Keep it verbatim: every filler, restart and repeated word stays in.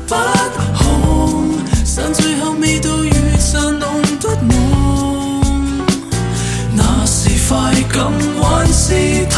不好，散最後味道如散弄不弄，那是快感還是